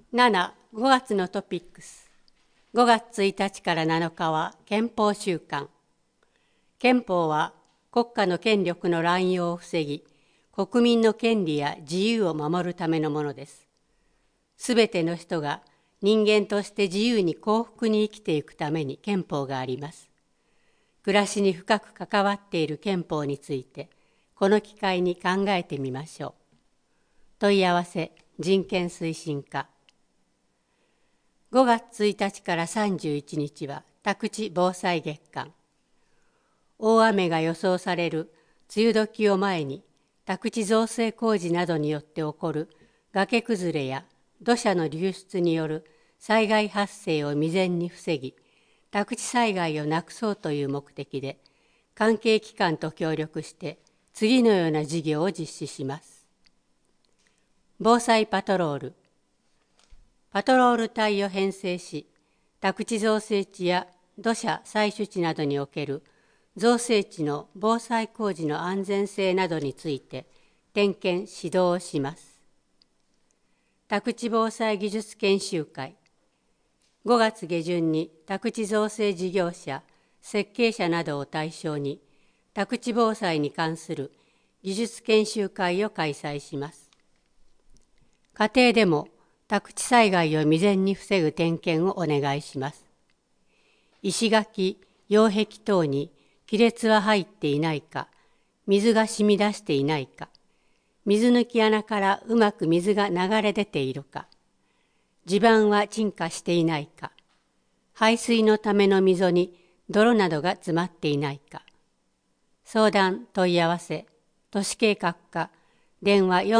7、5月のトピックス。5月1日から7日は憲法週間。憲法は国家の権力の乱用を防ぎ、国民の権利や自由を守るためのものです。すべての人が人間として自由に幸福に生きていくために憲法があります。暮らしに深く関わっている憲法について、この機会に考えてみましょう。問い合わせ、人権推進課。5月1日から31日は宅地防災月間。大雨が予想される梅雨時を前に、宅地造成工事などによって起こる崖崩れや土砂の流出による災害発生を未然に防ぎ、宅地災害をなくそうという目的で、関係機関と協力して次のような事業を実施します。防災パトロール。パトロール隊を編成し、宅地造成地や土砂採取地などにおける造成地の防災工事の安全性などについて点検・指導をします。宅地防災技術研修会。5月下旬に宅地造成事業者、設計者などを対象に宅地防災に関する技術研修会を開催します。家庭でも宅地災害を未然に防ぐ点検をお願いします。石垣、擁壁等に亀裂は入っていないか、水が染み出していないか、水抜き穴からうまく水が流れ出ているか、地盤は沈下していないか、排水のための溝に泥などが詰まっていないか。相談・問い合わせ、都市計画課、電話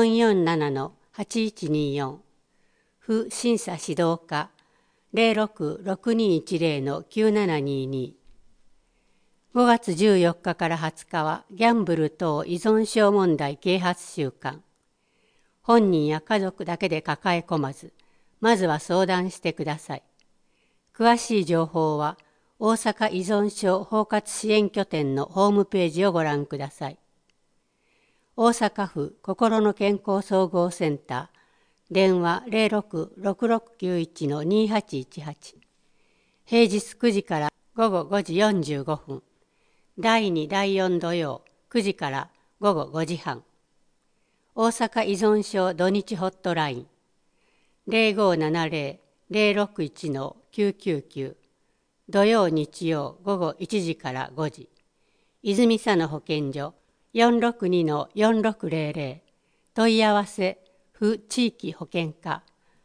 447-8124。府審査指導課 066210-9722。5月14日から20日はギャンブル等依存症問題啓発週間。本人や家族だけで抱え込まず、まずは相談してください。詳しい情報は大阪依存症包括支援拠点のホームページをご覧ください。大阪府心の健康総合センター、電話066691-2818。平日9時から午後5時45分。第2、第4土曜9時から午後5時半。大阪依存症土日ホットライン。0570-061-999。土曜日曜午後1時から5時。泉佐野保健所462-4600。問い合わせ府地域保健課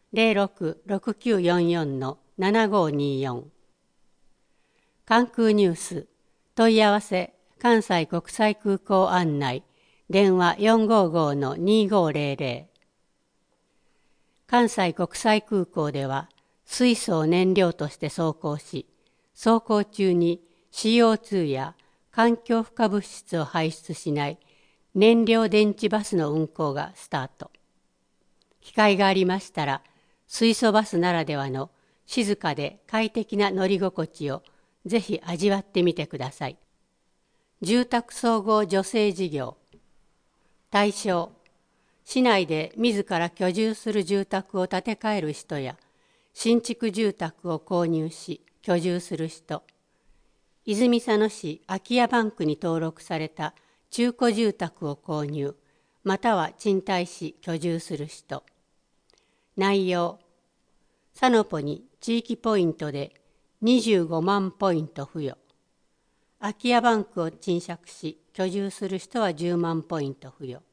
066944-7524。関空ニュース問い合わせ関西国際空港案内電話455-2500。関西国際空港では水素を燃料として走行し、走行中に CO2 や環境負荷物質を排出しない燃料電池バスの運行がスタート。機会がありましたら、水素バスならではの静かで快適な乗り心地をぜひ味わってみてください。住宅総合助成事業。対象、市内で自ら居住する住宅を建て替える人や、新築住宅を購入し居住する人、泉佐野市空き家バンクに登録された中古住宅を購入、または賃貸し居住する人。内容、サノポに地域ポイントで25万ポイント付与。空き家バンクを賃借し居住する人は10万ポイント付与。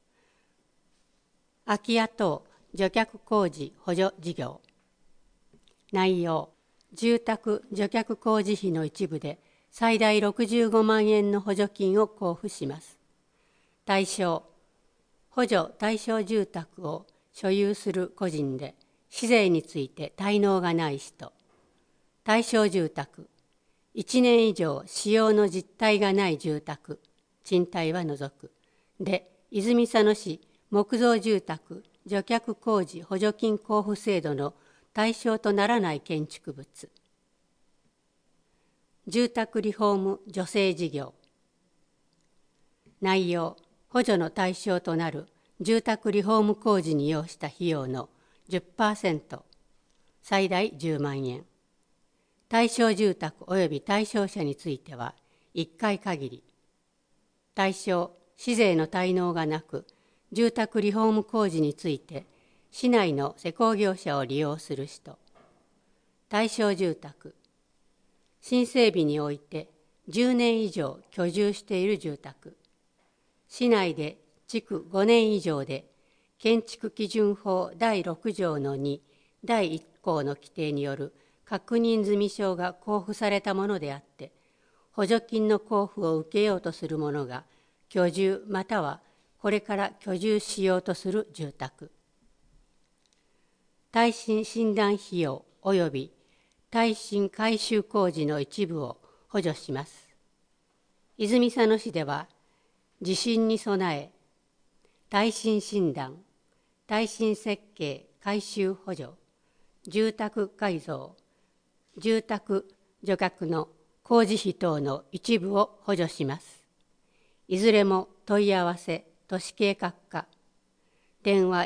空き家等除却工事補助事業。内容、住宅除却工事費の一部で最大65万円の補助金を交付します。対象、補助対象住宅を所有する個人で市税について滞納がない人。対象住宅、1年以上使用の実態がない住宅、賃貸は除く。で、泉佐野市木造住宅除却工事補助金交付制度の対象とならない建築物。住宅リフォーム助成事業。内容、補助の対象となる住宅リフォーム工事に要した費用の 10%、最大10万円。対象住宅及び対象者については1回限り。対象、市税の滞納がなく、住宅リフォーム工事について市内の施工業者を利用する人。対象住宅、新整備において10年以上居住している住宅。市内で築5年以上で建築基準法第6条の2第1項の規定による確認済証が交付されたものであって、補助金の交付を受けようとする者が居住またはこれから居住しようとする住宅。耐震診断費用及び耐震改修工事の一部を補助します。泉佐野市では地震に備え、耐震診断、耐震設計改修補助、住宅改造、住宅除却の工事費等の一部を補助します。いずれも問い合わせ都市計画課、電話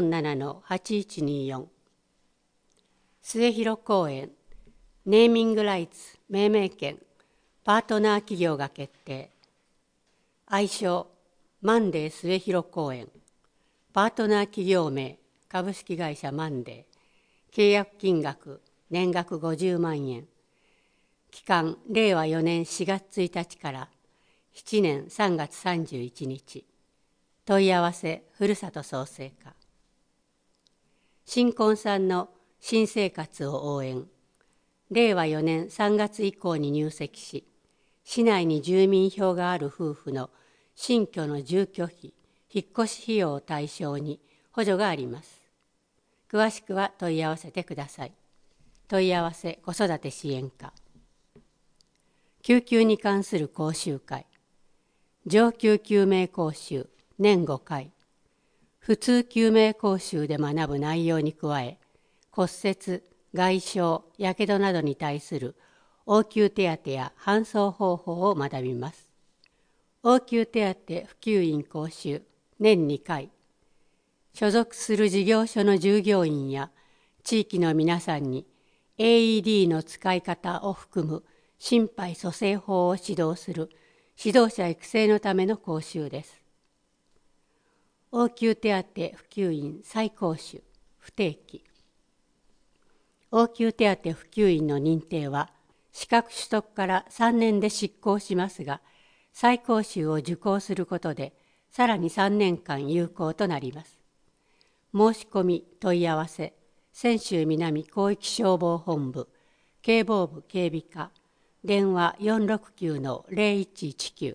447-8124。末広公園ネーミングライツ命名権パートナー企業が決定。愛称マンデー末広公園、パートナー企業名株式会社マンデー、契約金額年額50万円、期間令和4年4月1日から7年3月31日。問い合わせふるさと創生課。新婚さんの新生活を応援。令和4年3月以降に入籍し、市内に住民票がある夫婦の新居の住居費、引っ越し費用を対象に補助があります。詳しくは問い合わせてください。問い合わせ子育て支援課。救急に関する講習会。上級救命講習年5回。普通救命講習で学ぶ内容に加え、骨折、外傷、やけどなどに対する応急手当や搬送方法を学びます。応急手当普及員講習年2回。所属する事業所の従業員や地域の皆さんに AED の使い方を含む心肺蘇生法を指導する指導者育成のための講習です。応急手当普及員再講習不定期。応急手当普及員の認定は資格取得から3年で失効しますが、再講習を受講することでさらに3年間有効となります。申し込み問い合わせ泉州南広域消防本部警防部警備課、電話469-0119。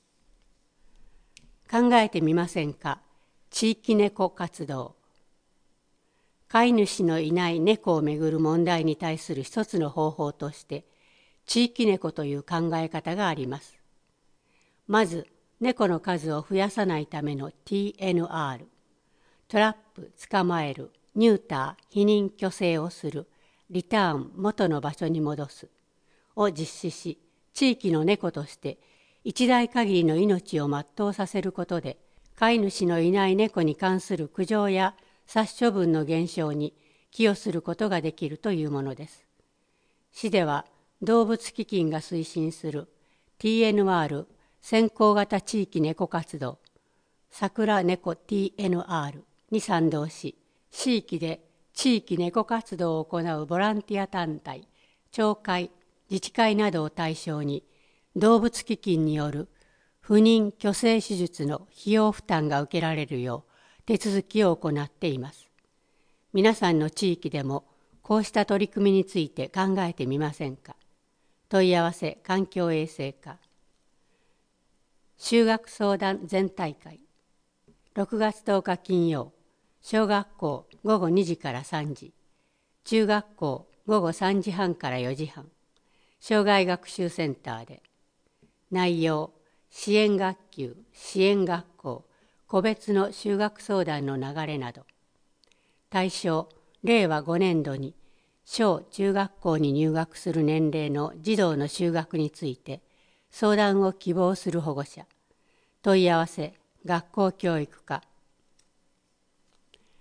考えてみませんか。地域猫活動。飼い主のいない猫をめぐる問題に対する一つの方法として地域猫という考え方があります。まず猫の数を増やさないための TNR、 トラップ捕まえる、ニューター否認去勢をする、リターン元の場所に戻すを実施し、地域の猫として一代限りの命を全うさせることで、飼い主のいない猫に関する苦情や殺処分の減少に寄与することができるというものです。市では動物基金が推進する TNR 先行型地域猫活動、桜猫 TNR に賛同し、地域で地域猫活動を行うボランティア団体、町会、自治会などを対象に動物基金による不妊去勢手術の費用負担が受けられるよう手続きを行っています。皆さんの地域でもこうした取り組みについて考えてみませんか。問い合わせ環境衛生課。就学相談全体会。6月10日金曜、小学校午後2時から3時、中学校午後3時半から4時半、障害学習センターで。内容、支援学級、支援学校、個別の就学相談の流れなど。対象、令和5年度に小中学校に入学する年齢の児童の就学について相談を希望する保護者。問い合わせ学校教育課。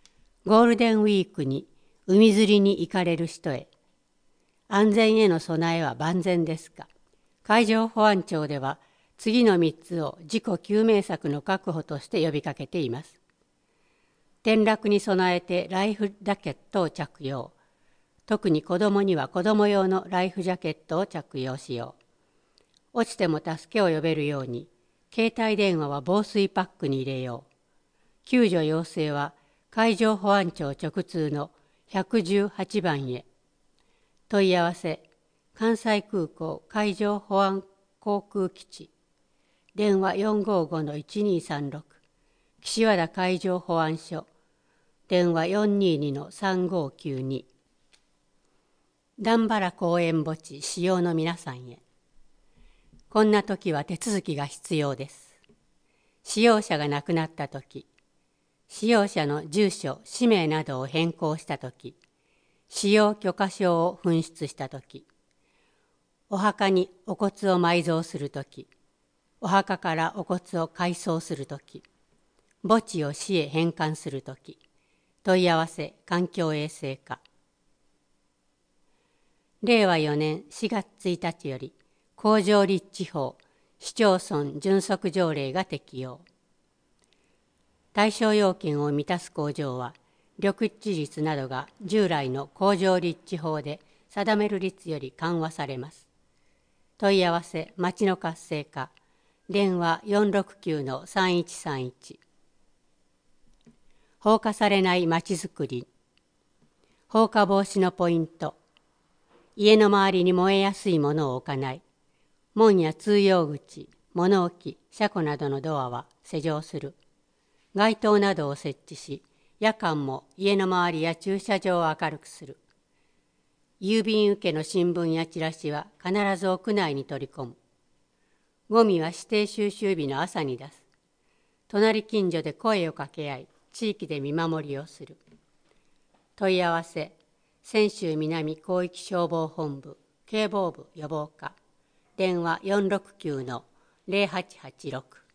ゴールデンウィークに海釣りに行かれる人へ。安全への備えは万全ですか。海上保安庁では次の3つを自己救命策の確保として呼びかけています。転落に備えてライフジャケットを着用。特に子どもには子ども用のライフジャケットを着用しよう。落ちても助けを呼べるように、携帯電話は防水パックに入れよう。救助要請は海上保安庁直通の118番へ。問い合わせ、関西空港海上保安航空基地。電話455-1236。岸和田海上保安署。電話422-3592。段原公園墓地使用の皆さんへ。こんな時は手続きが必要です。使用者が亡くなった時、使用者の住所、氏名などを変更した時、使用許可証を紛失した時、お墓にお骨を埋蔵する時、お墓からお骨を改葬する時、墓地を市へ返還する時、問い合わせ環境衛生課。令和4年4月1日より工場立地法市町村準則条例が適用。対象要件を満たす工場は緑地率などが従来の工場立地法で定める率より緩和されます。問い合わせ町の活性化。電話469-3131。放火されないまちづくり。放火防止のポイント。家の周りに燃えやすいものを置かない。門や通用口、物置、車庫などのドアは施錠する。街灯などを設置し、夜間も家の周りや駐車場を明るくする。郵便受けの新聞やチラシは必ず屋内に取り込む。ゴミは指定収集日の朝に出す。隣近所で声を掛け合い、地域で見守りをする。問い合わせ、泉州南広域消防本部、警防部予防課。電話469-0886。